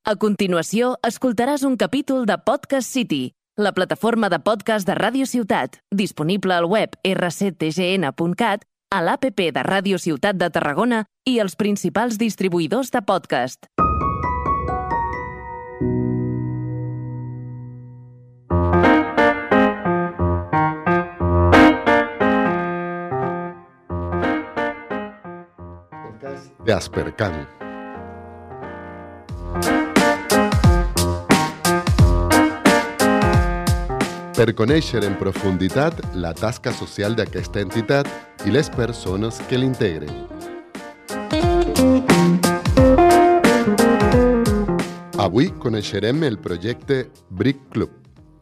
A continuació, escoltaràs un capítol de Podcast City, la plataforma de podcast de Ràdio Ciutat, disponible al web rctgn.cat, a l'APP de Ràdio Ciutat de Tarragona i els principals distribuïdors de podcast. De Aspercam. Per conèixer en profunditat la tasca social d'aquesta entitat i les persones que l'integren. Avui coneixerem el projecte Brick Club.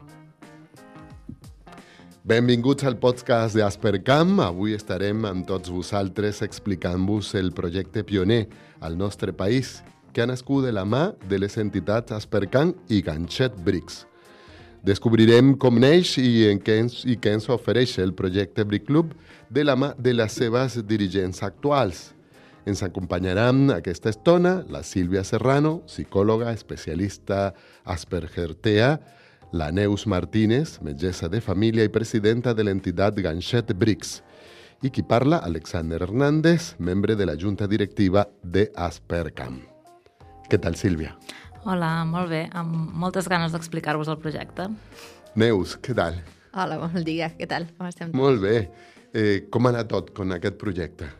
Benvinguts al podcast d'Aspercam. Avui estarem amb tots vosaltres explicant-vos el projecte pioner al nostre país que ha nascut de la mà de les entitats Aspercam i Ganxet Bricks. Descobrirem com neix i què ens ofereix el projecte Brick Club de la mà de les seves dirigents actuals. Ens acompanyaran aquesta estona la Sílvia Serrano, psicòloga, especialista Asperger-TEA, la Neus Martínez, metgessa de família i presidenta de l'entitat Ganxet Bricks, i qui parla, Alexander Hernández, membre de la junta directiva de Aspercam. Què tal, Sílvia? Hola, molt bé, amb moltes ganes d'explicar-vos el projecte. Neus, què tal? Hola, bon dia, què tal? Com estem? Molt bé. Com ha anat tot amb aquest projecte?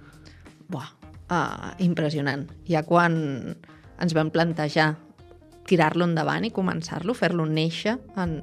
Impressionant. Ja quan ens vam plantejar tirar-lo endavant i començar-lo, fer-lo néixer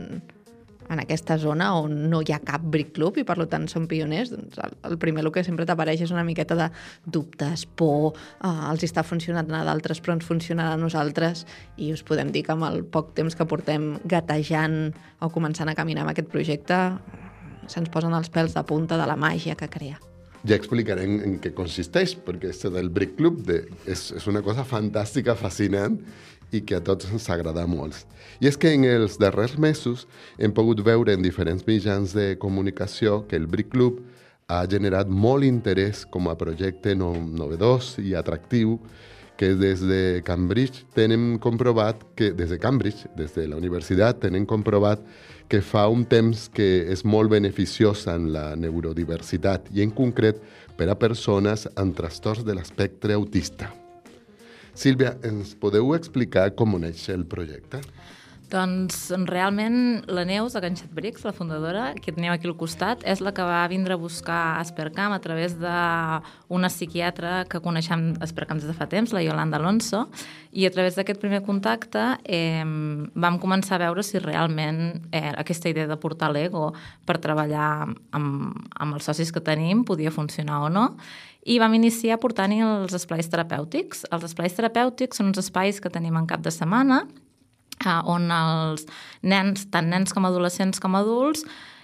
en aquesta zona on no hi ha cap Brick Club i per tant som pioners, doncs el primer el que sempre t'apareix és una miqueta de dubtes, por, els està funcionant a d'altres però ens funcionarà a nosaltres, i us podem dir que amb el poc temps que portem gatejant o començant a caminar amb aquest projecte se'ns posen els pèls de punta de la màgia que crea. Ja explicarem en què consisteix, perquè això del Brick Club és una cosa fantàstica, fascinant, i que a tots ens agrada molt. I és que en els darrers mesos hem pogut veure en diferents mitjans de comunicació que el Brick Club ha generat molt interès com a projecte novedós i atractiu, que des de Cambridge tenen comprovat que, des de la universitat, tenen comprovat que fa un temps que és molt beneficiós en la neurodiversitat i en concret per a persones amb trastorns de l'espectre autista. Sílvia, ens podeu explicar com neix el projecte? Doncs realment la Neus, de Ganxet Bricks, la fundadora, que teniu aquí al costat, és la que va vindre a buscar Aspercam a través d'una psiquiatra que coneixem Aspercam des de fa temps, la Yolanda Alonso, i a través d'aquest primer contacte vam començar a veure si realment aquesta idea de portar l'ego per treballar amb els socis que tenim podia funcionar o no, i vam iniciar portant-hi els esplais terapèutics. Els esplais terapèutics són uns espais que tenim en cap de setmana, on els nens, tant nens com adolescents com adults,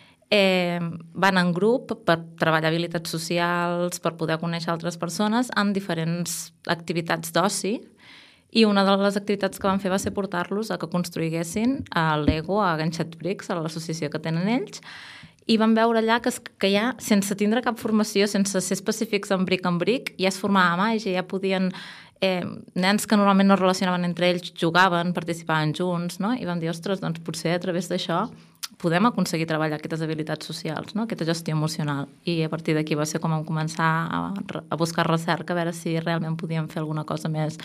van en grup per treballar habilitats socials, per poder conèixer altres persones en diferents activitats d'oci, i una de les activitats que van fer va ser portar-los a que construïssin l'Ego a Ganxet Bricks, a l'associació que tenen ells, i vam veure allà que ja, sense tindre cap formació, sense ser específics en bric, ja es formava màgia, ja podien... nens que normalment no es relacionaven entre ells jugaven, participaven junts, no? I vam dir, ostres, doncs potser a través d'això podem aconseguir treballar aquestes habilitats socials, no? Aquesta gestió emocional. I a partir d'aquí va ser com vam començar a buscar recerca, a veure si realment podíem fer alguna cosa més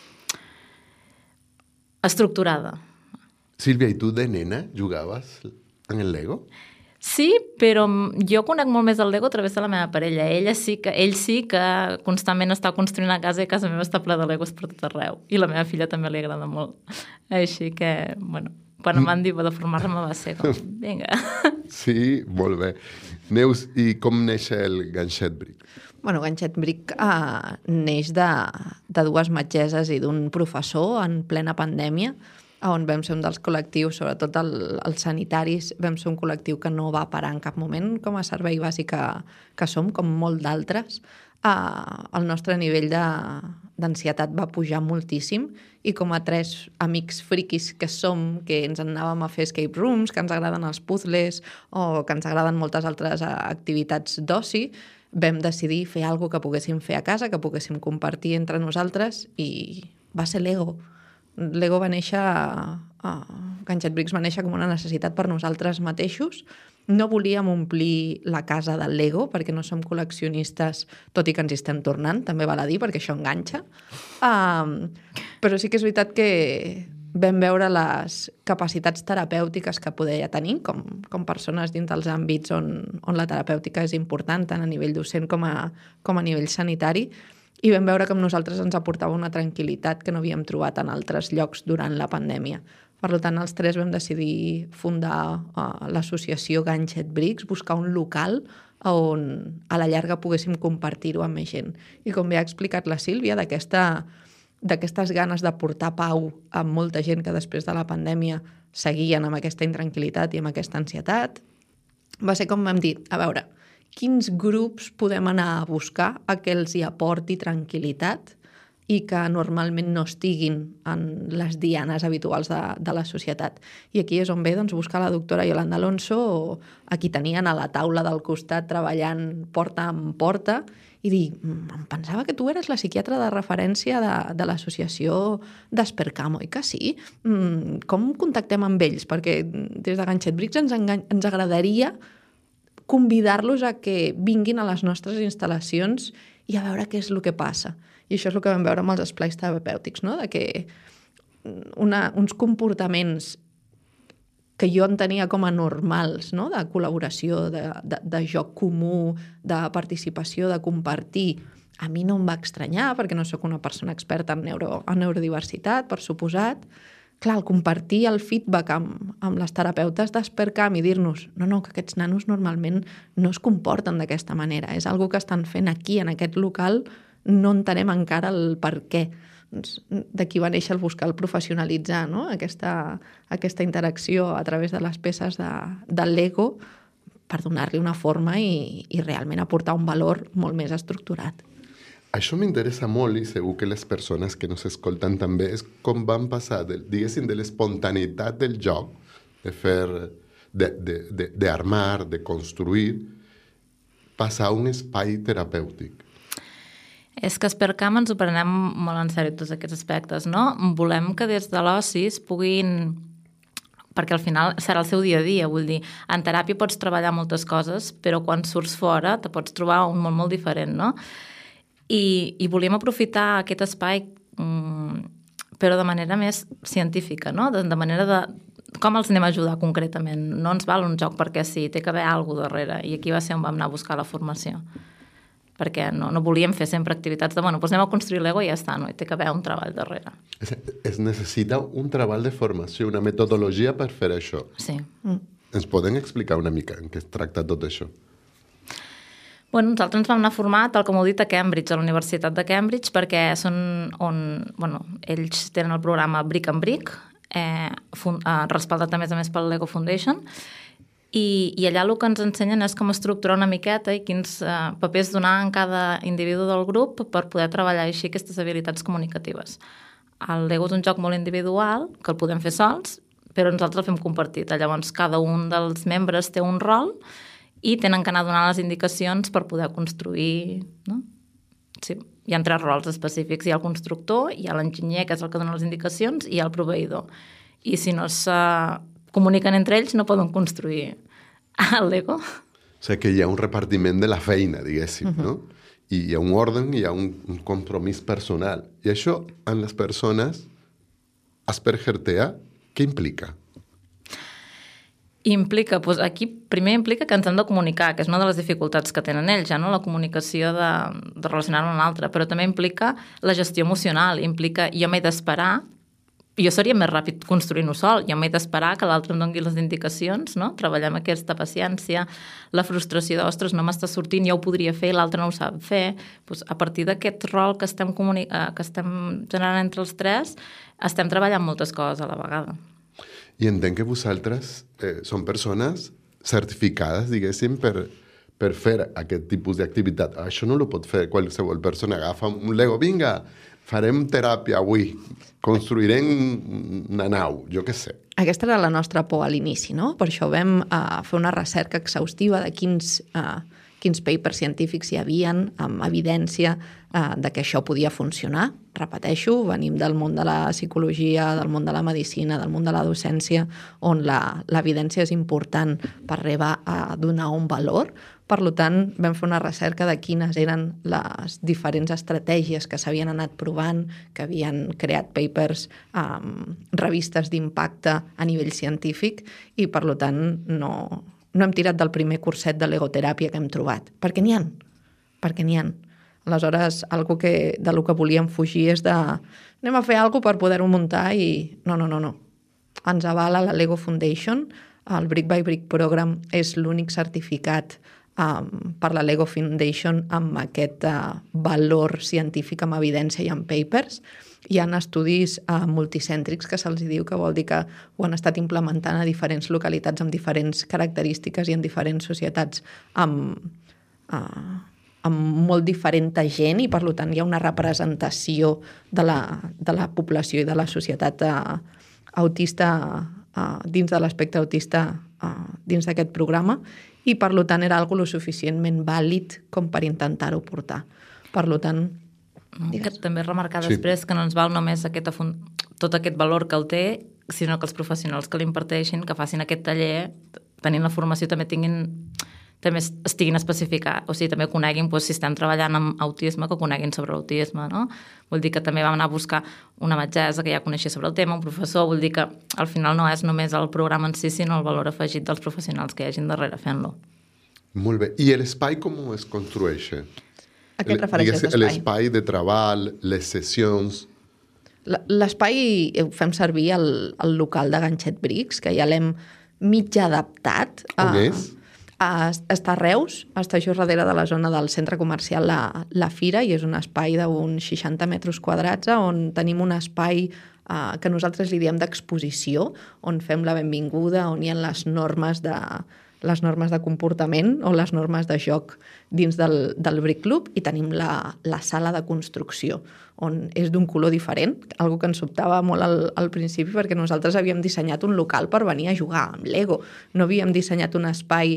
estructurada. Sílvia, i tu de nena jugaves en el Lego? Sí, però jo conec molt més el Lego a través de la meva parella. Ell sí que constantment està construint a casa i casa meva està ple de Legos per tot arreu. I la meva filla també li agrada molt. Així que, bueno, quan em van dir de formar-me va ser com, vinga. Sí, molt bé. Neus, i com neix el Ganxet Brick? Bueno, Ganxet Brick neix de dues metgesses i d'un professor en plena pandèmia, on vam ser un dels col·lectius, sobretot els sanitaris, vam ser un col·lectiu que no va parar en cap moment com a servei bàsic que som, com molt d'altres. El nostre nivell d'ansietat va pujar moltíssim i com a tres amics friquis que som, que ens anàvem a fer escape rooms, que ens agraden els puzzles o que ens agraden moltes altres activitats d'oci, vam decidir fer alguna que poguéssim fer a casa, que poguéssim compartir entre nosaltres, i va ser l'Ego. Lego va néixer... Ganget Bricks va néixer com una necessitat per nosaltres mateixos. No volíem omplir la casa del Lego, perquè no som col·leccionistes, tot i que ens hi estem tornant, també val a dir, perquè això enganxa. Però sí que és veritat que vam veure les capacitats terapèutiques que podia tenir, com persones dins dels àmbits on la terapèutica és important, tant a nivell docent com a nivell sanitari, i vam veure que amb nosaltres ens aportava una tranquil·litat que no havíem trobat en altres llocs durant la pandèmia. Per tant, els tres vam decidir fundar l'associació Ganget Bricks, buscar un local on a la llarga poguéssim compartir-ho amb més gent. I com bé ha explicat la Sílvia, d'aquestes ganes de portar pau a molta gent que després de la pandèmia seguien amb aquesta intranquil·litat i amb aquesta ansietat, va ser com vam dir, a veure, quins grups podem anar a buscar a què els hi aporti tranquil·litat i que normalment no estiguin en les dianes habituals de la societat. I aquí és on ve buscar la doctora Yolanda Alonso, a qui tenien a la taula del costat treballant porta en porta, i dir, em pensava que tu eres la psiquiatra de referència de l'associació d'Aspercam, oi que sí? Com contactem amb ells? Perquè des de Ganget Bricks ens agradaria convidar-los a que vinguin a les nostres instal·lacions i a veure què és el que passa. I això és el que vam veure amb els esplais terapèutics, no? De que uns comportaments que jo entenia com a normals, no? De col·laboració, de joc comú, de participació, de compartir, a mi no em va estranyar, perquè no sóc una persona experta en neurodiversitat, per suposat. Clar, el compartir el feedback amb les terapeutes d'Aspercam i dir-nos no, que aquests nanos normalment no es comporten d'aquesta manera, és algo que estan fent aquí, en aquest local, no entenem encara el per què. D'aquí va néixer el buscar, el professionalitzar, no? Aquesta interacció a través de les peces del Lego per donar-li una forma i realment aportar un valor molt més estructurat. Això m'interessa molt i segur que les persones que nos escolten també és com van passar, diguéssim, de l'espontaneïtat del joc, de fer, d'armar, de construir, passar a un espai terapèutic. És que a Aspercam ens ho prenem molt en sèrio tots aquests aspectes, no? Volem que des de l'oci puguin... perquè al final serà el seu dia a dia, vull dir, en teràpia pots treballar moltes coses, però quan surts fora te pots trobar un món molt diferent, no? I volíem aprofitar aquest espai però de manera més científica, no? De manera de com els anem a ajudar concretament. No ens val un joc perquè sí, té que haver alguna cosa darrere, i aquí va ser on vam anar a buscar la formació. Perquè no volíem fer sempre activitats de, doncs anem a construir Lego i ja està, no? I té que haver un treball darrere. Es necessita un treball de formació, una metodologia per fer això. Sí. Ens poden explicar una mica en què es tracta tot això? Bueno, nosaltres ens vam anar a formar, tal com heu dit, a Cambridge, a la Universitat de Cambridge, perquè són on, ells tenen el programa Brick and Brick, respaldat a més pel Lego Foundation, i allà el que ens ensenyen és com estructurar una miqueta i quins papers donar en cada individu del grup per poder treballar així aquestes habilitats comunicatives. El Lego és un joc molt individual, que el podem fer sols, però nosaltres el fem compartit. Llavors, cada un dels membres té un rol i tenen que anar donant les indicacions per poder construir, no? Sí, hi ha 3 rols específics. Hi ha el constructor, hi ha l'enginyer, que és el que dona les indicacions, i hi ha el proveïdor. I si no se comuniquen entre ells, no poden construir el Lego. O sigui que hi ha un repartiment de la feina, diguéssim, no? I hi ha un ordre, hi ha un compromís personal. I això, en les persones Asperger-TEA, què implica? Implica, aquí primer implica que ens hem de comunicar, que és una de les dificultats que tenen ells, ja, no? La comunicació de relacionar-ho amb l'altre, però també implica la gestió emocional, implica jo m'he d'esperar, jo seria més ràpid construint-ho sol, jo m'he d'esperar que l'altre em doni les indicacions, no? Treballem aquesta paciència, la frustració de, ostres, no m'està sortint, jo ho podria fer, l'altre no ho sap fer. Doncs a partir d'aquest rol que estem generant entre els 3, estem treballant moltes coses a la vegada. I entenc que vosaltres són persones certificades, diguéssim, per fer aquest tipus d'activitat. Això no ho pot fer qualsevol persona. Agafa un Lego, vinga, farem teràpia avui, construirem una nau, jo què sé. Aquesta era la nostra por a l'inici, no? Per això vam fer una recerca exhaustiva de quins quins papers científics hi havien amb evidència de que això podia funcionar. Repeteixo, venim del món de la psicologia, del món de la medicina, del món de la docència, on l'evidència és important per arribar a donar un valor. Per tant, vam fer una recerca de quines eren les diferents estratègies que s'havien anat provant, que havien creat papers, revistes d'impacte a nivell científic, i per tant no hem tirat del primer curset de legoteràpia que hem trobat, perquè n'hi ha. Aleshores, de lo que volíem fugir és de anem a fer alguna cosa per poder-ho muntar i no. Ens avala la Lego Foundation, el Brick by Brick Program és l'únic certificat per la Lego Foundation amb aquest valor científic, amb evidència i amb papers. Hi ha estudis multicèntrics, que se'ls diu, que vol dir que ho han estat implementant a diferents localitats amb diferents característiques i en diferents societats amb molt diferent gent, i per tant hi ha una representació de la població i de la societat autista dins de l'espectre autista dins d'aquest programa, i per tant era algo lo suficientment vàlid com per intentar-ho portar. Per tant, que també remarcar després que no ens val només tot aquest valor que el té, sinó que els professionals que l'imparteixin, que facin aquest taller, tenint la formació, també estiguin especificats, o sigui, també coneguin, si estem treballant amb autisme, que coneguin sobre l'autisme, no? Vull dir que també vam anar a buscar una metgessa que ja coneixia sobre el tema, un professor, vull dir que al final no és només el programa en si, sinó el valor afegit dels professionals que hi hagin darrere fent-lo. Molt bé. I l'espai com es construeix? A què et refereixes, l'espai? L'espai de treball, les sessions... L'espai fem servir el local de Ganxet Bricks, que ja l'hem mig adaptat. On és? Està a Reus, està just darrere de la zona del centre comercial La Fira, i és un espai d'uns 60 metres quadrats on tenim un espai que nosaltres li diem d'exposició, on fem la benvinguda, on hi ha les normes de comportament o les normes de joc dins del Brick Club, i tenim la sala de construcció, on és d'un color diferent, algo que ens sobtava molt al principi, perquè nosaltres havíem dissenyat un local per venir a jugar amb Lego, no havíem dissenyat un espai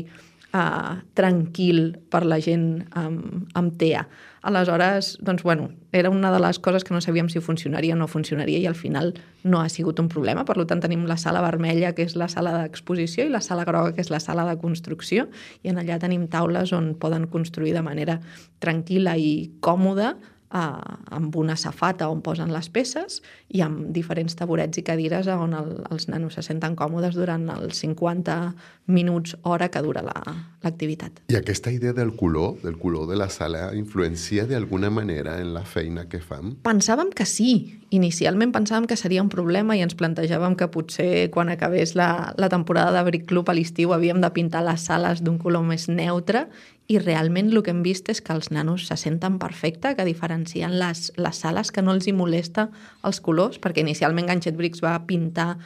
tranquil per la gent amb TEA. Aleshores, doncs, era una de les coses que no sabíem si funcionaria o no funcionaria, i al final no ha sigut un problema. Per tant, tenim la sala vermella, que és la sala d'exposició, i la sala groga, que és la sala de construcció, i en allà tenim taules on poden construir de manera tranquil·la i còmoda, amb una safata on posen les peces, i amb diferents taburets i cadires on els nanos se senten còmodes durant els 50 minuts, hora que dura l'activitat. I aquesta idea del color de la sala, influencia d'alguna manera en la feina que fem? Pensàvem que sí. Inicialment pensàvem que seria un problema i ens plantejàvem que potser quan acabés la temporada de Brick Club a l'estiu havíem de pintar les sales d'un color més neutre, i realment el que hem vist és que els nanos se senten perfecte, que diferencien les sales, que no els hi molesta els colors, perquè inicialment Ganxet Bricks vam pintar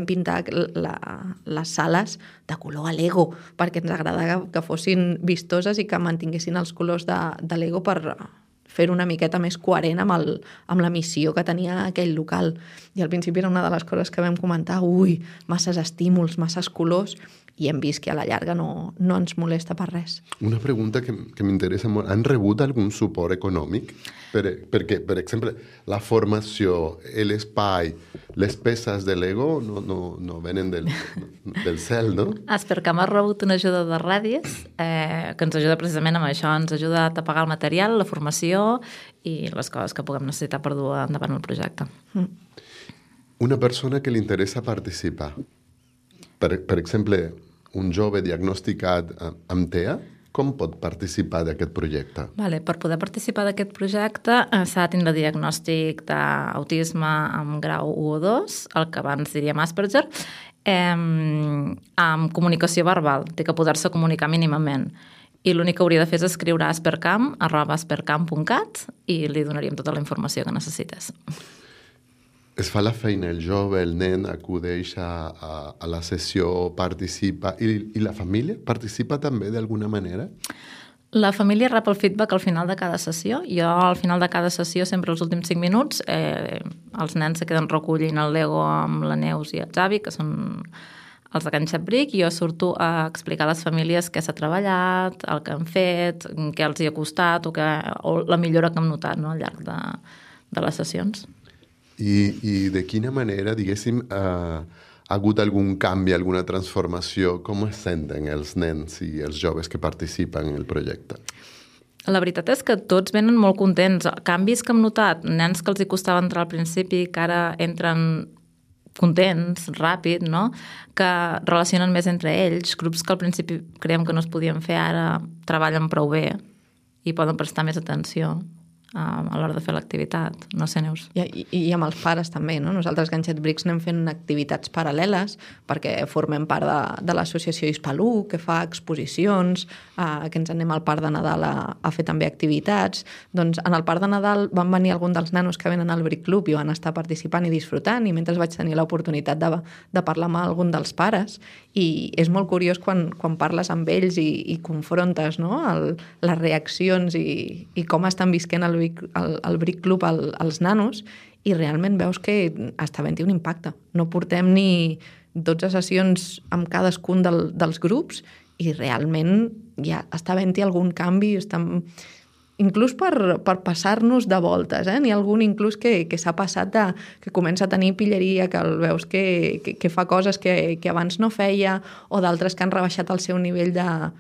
les sales de color a Lego, perquè ens agradava que fossin vistoses i que mantinguessin els colors de Lego per fer una miqueta més coherent amb la missió que tenia aquell local. I al principi era una de les coses que vam comentar, masses estímuls, masses colors, i hem vist que a la llarga no ens molesta per res. Una pregunta que m'interessa molt. Han rebut algun suport econòmic? Perquè, per exemple, la formació, l'espai, les peces de Lego no venen del cel, no? Aspercam ha rebut una ajuda de Ràdies, que ens ajuda precisament amb això, ens ajuda a pagar el material, la formació i les coses que puguem necessitar per dur endavant el projecte. Una persona que li interessa participar, per exemple, un jove diagnosticat amb TEA, com pot participar d'aquest projecte? Per poder participar d'aquest projecte s'ha de tindre diagnòstic d'autisme amb grau 1 o 2, el que abans diríem Asperger, amb comunicació verbal, té que poder-se comunicar mínimament. I l'únic que hauria de fer és escriure a aspercam@aspercam.cat i li donaríem tota la informació que necessites. Es fa la feina, el jove, el nen acudeix a la sessió, participa, i la família participa també d'alguna manera? La família rep el feedback al final de cada sessió. Jo al final de cada sessió, sempre els últims 5 minuts, els nens se queden recollint el Lego amb la Neus i el Xavi, que són els de Can Xabric, i jo surto a explicar a les famílies què s'ha treballat, el que han fet, què els hi ha costat o la millora que hem notat, no?, al llarg de les sessions. I de quina manera, diguéssim, ha hagut algun canvi, alguna transformació? Com es senten els nens i els joves que participen en el projecte? La veritat és que tots venen molt contents. Canvis que hem notat, nens que els hi costava entrar al principi, que ara entren contents, ràpid, no?, que relacionen més entre ells. Grups que al principi creiem que no es podien fer, ara treballen prou bé i poden prestar més atenció a l'hora de fer l'activitat. No sé, Neus. I amb els pares també, no? Nosaltres, Ganxet Brics, anem fent activitats paral·leles perquè formem part de l'associació Hispalú, que fa exposicions, que ens anem al Parc de Nadal a fer també activitats. Doncs en el Parc de Nadal van venir alguns dels nanos que venen al Bric Club i van estar participant i disfrutant, i mentre vaig tenir l'oportunitat de parlar amb algun dels pares, i és molt curiós quan parles amb ells i confrontes, no?, les reaccions i com estan visquent el Bric Club als nanos, i realment veus que està havent-hi un impacte. No portem ni 12 sessions amb cadascun dels grups i realment ja està havent-hi algun canvi. Inclús per passar-nos de voltes, N'hi ha algun inclús que s'ha passat que comença a tenir pilleria, que el veus que fa coses que abans no feia, o d'altres que han rebaixat el seu nivell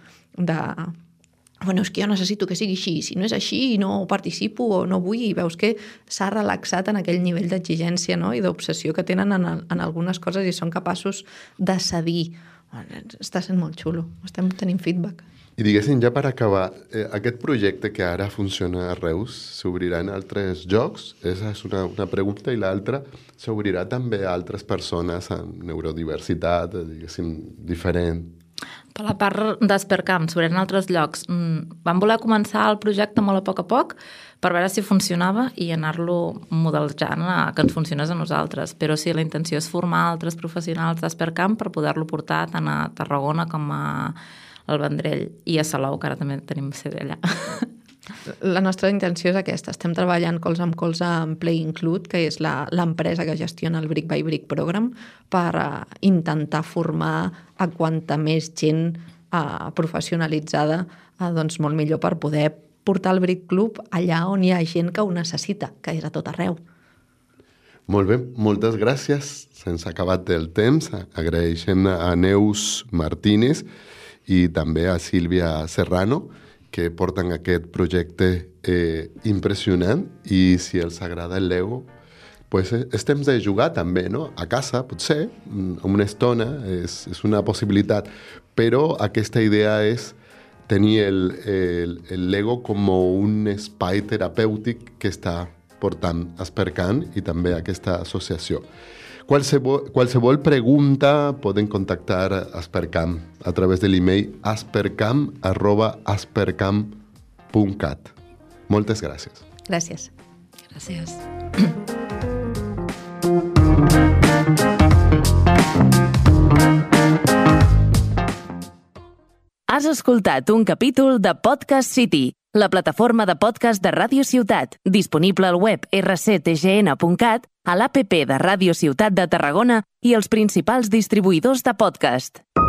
bueno, és que jo necessito que sigui així, si no és així no participo o no vull, i veus que s'ha relaxat en aquell nivell d'exigència, no?, i d'obsessió que tenen en algunes coses i són capaços de cedir. Està sent molt xulo, estem tenint feedback. I diguéssim, ja per acabar, aquest projecte que ara funciona a Reus, s'obrirà en altres llocs? Esa és una pregunta, i l'altra, s'obrirà també a altres persones amb neurodiversitat, diguéssim, diferent? Per la part d'Aspercam, s'obrirà en altres llocs. Vam voler començar el projecte molt a poc per veure si funcionava i anar-lo modelitzant que ens funcionés a nosaltres. Però sí, la intenció és formar altres professionals d'Aspercam per poder-lo portar tant a Tarragona com al Vendrell i a Salou, que ara també tenim sede allà. La nostra intenció és aquesta. Estem treballant colze amb colze amb Play Include, que és l'empresa que gestiona el Brick by Brick Program, per intentar formar a quanta més gent professionalitzada, doncs molt millor, per poder portar el Brick Club allà on hi ha gent que ho necessita, que és a tot arreu. Molt bé, moltes gràcies. Se'ns ha acabat el temps. Agraeixem a Neus Martínez i també a Sílvia Serrano, que porten aquest projecte impressionant, i si els agrada el Lego, pues és temps de jugar també, no? A casa, potser, una estona, és una possibilitat, però aquesta idea és tenir el Lego com un espai terapèutic que està portant Aspercam i també aquesta associació. Qualsevol pregunta poden contactar Aspercam a través de l'email aspercam@aspercam.cat. Moltes gràcies. Gràcies. Gràcies. Has escoltat un capítol de Podcast City, la plataforma de podcast de Ràdio Ciutat, disponible al web rctgn.cat, a l'APP de Ràdio Ciutat de Tarragona i els principals distribuïdors de podcast.